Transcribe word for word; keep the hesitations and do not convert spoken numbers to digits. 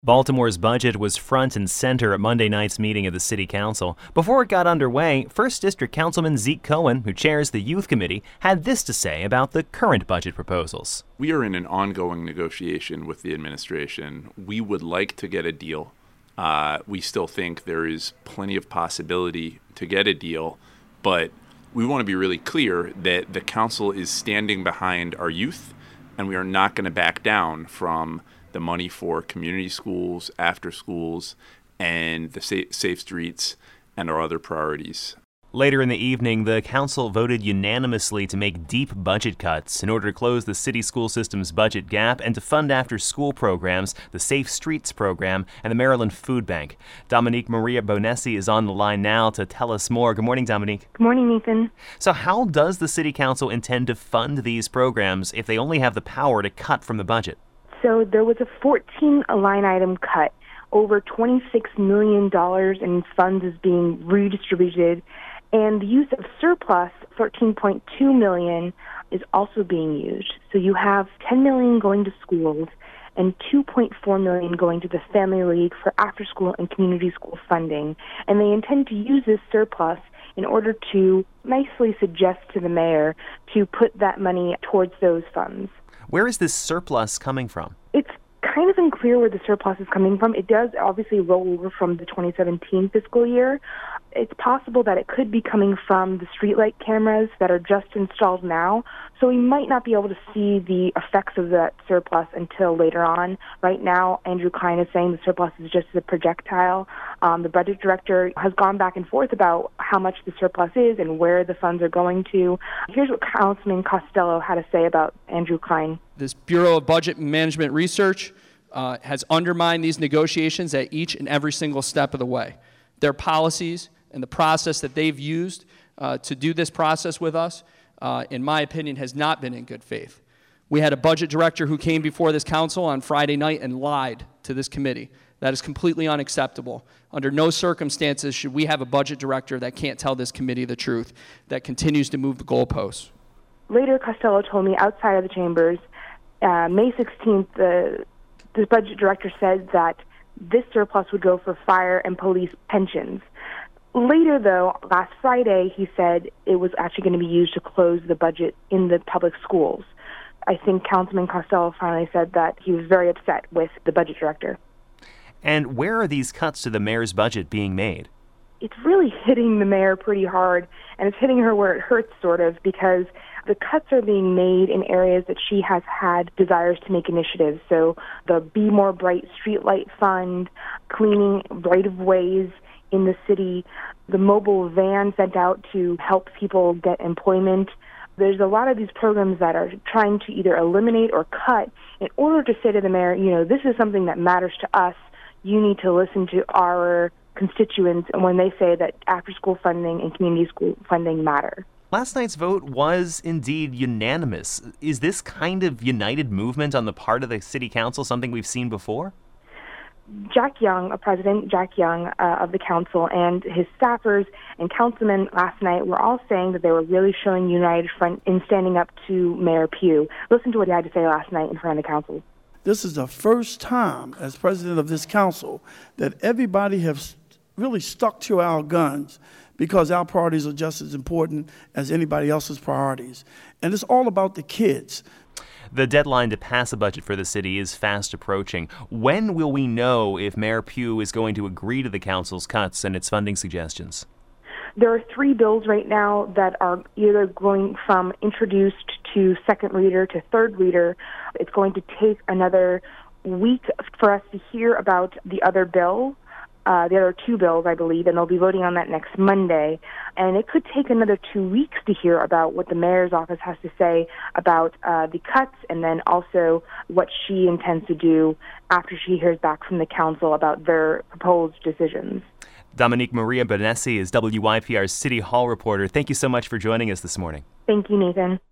Baltimore's budget was front and center at Monday night's meeting of the City Council. Before it got underway, First District Councilman Zeke Cohen, who chairs the Youth Committee, had this to say about the current budget proposals. We are in an ongoing negotiation with the administration. We would like to get a deal. Uh, we still think there is plenty of possibility to get a deal, but we want to be really clear that the council is standing behind our youth, and we are not going to back down from the money for community schools, after schools, and the sa- safe streets, and our other priorities. Later in the evening, the council voted unanimously to make deep budget cuts in order to close the city school system's budget gap and to fund after-school programs, the Safe Streets program, and the Maryland Food Bank. Dominique Maria Bonessi is on the line now to tell us more. Good morning, Dominique. Good morning, Nathan. So how does the city council intend to fund these programs if they only have the power to cut from the budget? So there was a fourteen line item cut. Over twenty-six million dollars in funds is being redistributed. And the use of surplus, thirteen point two million dollars, is also being used. So you have ten million dollars going to schools and two point four million dollars going to the Family League for after-school and community school funding. And they intend to use this surplus in order to nicely suggest to the mayor to put that money towards those funds. Where is this surplus coming from? It's kind of unclear where the surplus is coming from. It does obviously roll over from the twenty seventeen fiscal year. It's possible that it could be coming from the streetlight cameras that are just installed now, so we might not be able to see the effects of that surplus until later on. Right now, Andrew Klein is saying the surplus is just a projectile. Um, the budget director has gone back and forth about how much the surplus is and where the funds are going to. Here's what Councilman Costello had to say about Andrew Klein. This Bureau of Budget and Management Research uh, has undermined these negotiations at each and every single step of the way. Their policies and the process that they've used uh, to do this process with us, uh, in my opinion, has not been in good faith. We had a budget director who came before this council on Friday night and lied to this committee. That is completely unacceptable. Under no circumstances should we have a budget director that can't tell this committee the truth, that continues to move the goalposts. Later, Costello told me outside of the chambers, uh, May sixteenth, the, the budget director said that this surplus would go for fire and police pensions. Later, though, last Friday, he said it was actually going to be used to close the budget in the public schools. I think Councilman Costello finally said that he was very upset with the budget director. And where are these cuts to the mayor's budget being made? It's really hitting the mayor pretty hard, and it's hitting her where it hurts, sort of, because the cuts are being made in areas that she has had desires to make initiatives. So the Be More Bright Streetlight Fund, cleaning right-of-ways in the city, the mobile van sent out to help people get employment. There's a lot of these programs that are trying to either eliminate or cut in order to say to the mayor, you know, this is something that matters to us. You need to listen to our constituents when they say that after-school funding and community school funding matter. Last night's vote was indeed unanimous. Is this kind of united movement on the part of the city council something we've seen before? Jack Young, uh, President Jack Young uh, of the council, and his staffers and councilmen last night were all saying that they were really showing united front in standing up to Mayor Pugh. Listen to what he had to say last night in front of the council. This is the first time as president of this council that everybody has really stuck to our guns because our priorities are just as important as anybody else's priorities. And it's all about the kids. The deadline to pass a budget for the city is fast approaching. When will we know if Mayor Pugh is going to agree to the council's cuts and its funding suggestions? There are three bills right now that are either going from introduced to second reader to third reader. It's going to take another week for us to hear about the other bill. Uh, there are two bills, I believe, and they'll be voting on that next Monday. And it could take another two weeks to hear about what the mayor's office has to say about uh, the cuts and then also what she intends to do after she hears back from the council about their proposed decisions. Dominique Maria Bonessi is W Y P R's City Hall reporter. Thank you so much for joining us this morning. Thank you, Nathan.